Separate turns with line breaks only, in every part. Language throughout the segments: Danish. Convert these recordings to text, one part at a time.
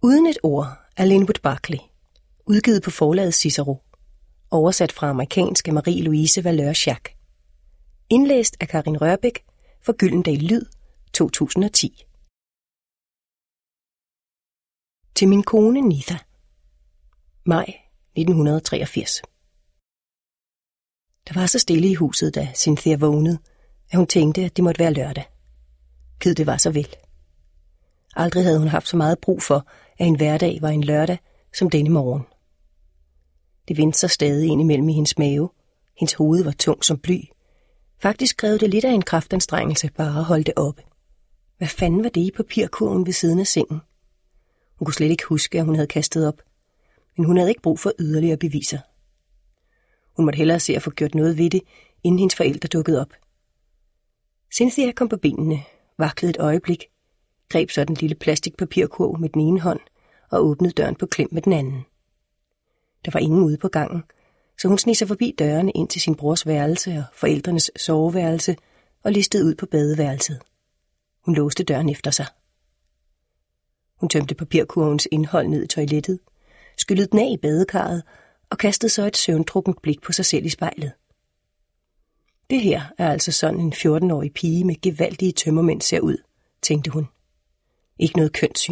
Uden et ord af Linwood Barclay, udgivet på forlaget Cicero, oversat fra amerikansk af Marie-Louise Valeur-Schack. Indlæst af Karin Rørbæk for Gyldendal Lyd 2010. Til min kone Nitha. Maj 1983. Der var så stille i huset, da Cynthia vågnede, at hun tænkte, at det måtte være lørdag. Gid det var så vel. Aldrig havde hun haft så meget brug for, at en hverdag var en lørdag som denne morgen. Det vendte sig stadig ind imellem i hendes mave. Hendes hoved var tung som bly. Faktisk krævede det lidt af en kraftanstrengelse bare at holde det oppe. Hvad fanden var det i papirkurven ved siden af sengen? Hun kunne slet ikke huske, at hun havde kastet op. Men hun havde ikke brug for yderligere beviser. Hun måtte hellere se at få gjort noget ved det, inden hendes forældre dukkede op. Cynthia kom på benene, vaklede et øjeblik, greb så den lille plastikpapirkurv med den ene hånd og åbnede døren på klem med den anden. Der var ingen ude på gangen, så hun sneg sig forbi dørene ind til sin brors værelse og forældrenes soveværelse og listede ud på badeværelset. Hun låste døren efter sig. Hun tømte papirkurvens indhold ned i toilettet, skyllede den af i badekarret og kastede så et søvndrukkent blik på sig selv i spejlet. Det her er altså sådan en 14-årig pige med gevaldige tømmermænd ser ud, tænkte hun. Ikke noget kønssyn.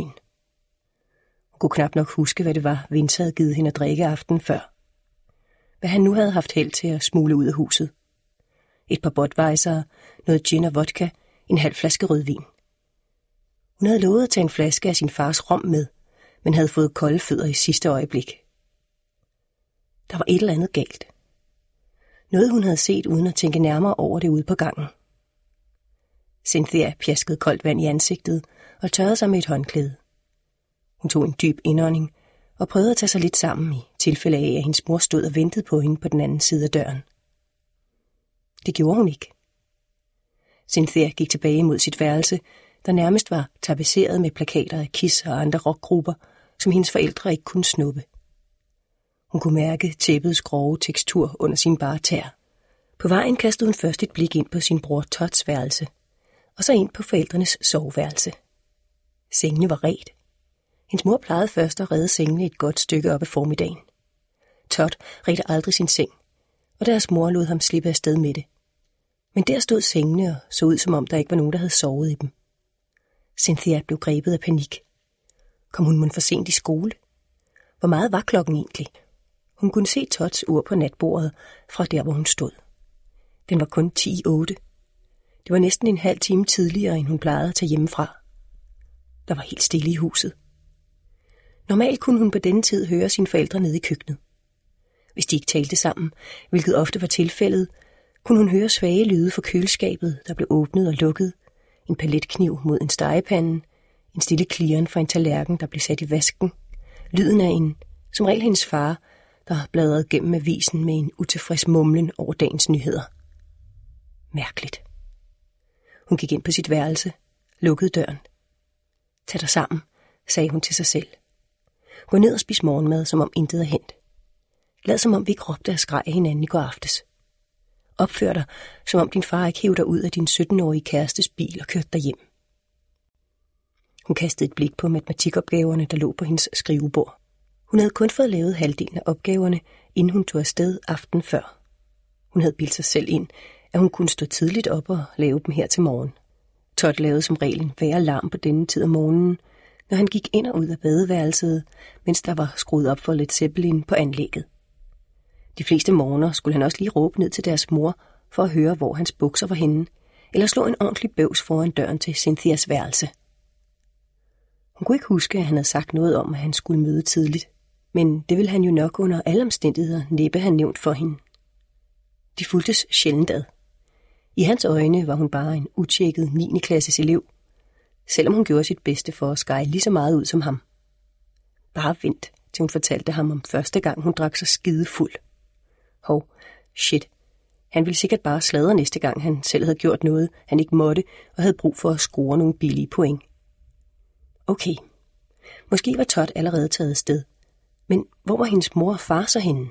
Hun kunne knap nok huske, hvad det var, Vince havde givet hende at drikke aften før. Hvad han nu havde haft held til at smule ud af huset. Et par Budweiser, noget gin og vodka, en halv flaske rødvin. Hun havde lovet at tage en flaske af sin fars rom med, men havde fået kolde fødder i sidste øjeblik. Der var et eller andet galt. Noget hun havde set uden at tænke nærmere over det ude på gangen. Cynthia pjaskede koldt vand i ansigtet og tørrede sig med et håndklæde. Hun tog en dyb indånding og prøvede at tage sig lidt sammen i tilfælde af, at hendes mor stod og ventede på hende på den anden side af døren. Det gjorde hun ikke. Cynthia gik tilbage mod sit værelse, der nærmest var tapetseret med plakater af Kiss og andre rockgrupper, som hendes forældre ikke kunne snuppe. Hun kunne mærke tæppets grove tekstur under sin bare tær. På vejen kastede hun først et blik ind på sin bror Todds værelse, og så ind på forældrenes soveværelse. Sengene var redt. Hendes mor plejede først at redde sengene et godt stykke op ad formiddagen. Todd redte aldrig sin seng, og deres mor lod ham slippe afsted med det. Men der stod sengene og så ud, som om der ikke var nogen, der havde sovet i dem. Cynthia blev grebet af panik. Kom hun for sent i skole? Hvor meget var klokken egentlig? Hun kunne se Todds ur på natbordet fra der, hvor hun stod. Den var kun 10:08. Det var næsten en halv time tidligere, end hun plejede at tage hjemmefra. Der var helt stille i huset. Normalt kunne hun på denne tid høre sine forældre nede i køkkenet. Hvis de ikke talte sammen, hvilket ofte var tilfældet, kunne hun høre svage lyde fra køleskabet, der blev åbnet og lukket, en paletkniv mod en stegepande, en stille klirren fra en tallerken, der blev sat i vasken, lyden af en, som regel hendes far, der bladrede gennem avisen med en utilfreds mumlen over dagens nyheder. Mærkeligt. Hun gik ind på sit værelse, lukkede døren. Tag dig sammen, sagde hun til sig selv. Gå ned og spis morgenmad, som om intet er hent. Lad som om vi ikke råbte og skreg hinanden i går aftes. Opfør dig, som om din far ikke hævde dig ud af din 17-årige kærestes bil og kørte dig hjem. Hun kastede et blik på matematikopgaverne, der lå på hendes skrivebord. Hun havde kun fået lavet halvdelen af opgaverne, inden hun tog afsted aften før. Hun havde bildt sig selv ind, at hun kunne stå tidligt op og lave dem her til morgen. Todd lavede som regel en værre larm på denne tid af morgenen, når han gik ind og ud af badeværelset, mens der var skruet op for Led Zeppelin på anlægget. De fleste morgener skulle han også lige råbe ned til deres mor for at høre, hvor hans bukser var henne, eller slå en ordentlig bøvs foran døren til Cynthias værelse. Hun kunne ikke huske, at han havde sagt noget om, at han skulle møde tidligt, men det ville han jo nok under alle omstændigheder næppe have nævnt for hende. De fulgtes sjældent ad. I hans øjne var hun bare en utjekket 9. klasses elev, selvom hun gjorde sit bedste for at skære lige så meget ud som ham. Bare vent, til hun fortalte ham om første gang, hun drak sig skidefuld. Shit. Han ville sikkert bare sladre næste gang, han selv havde gjort noget, han ikke måtte, og havde brug for at score nogle billige point. Okay. Måske var Todd allerede taget afsted. Men hvor var hendes mor og far så henne?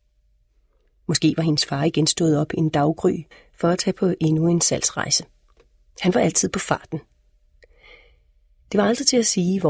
Måske var hendes far igen stået op i en daggry for at tage på endnu en salgsrejse. Han var altid på farten. Det var altid til at sige, hvor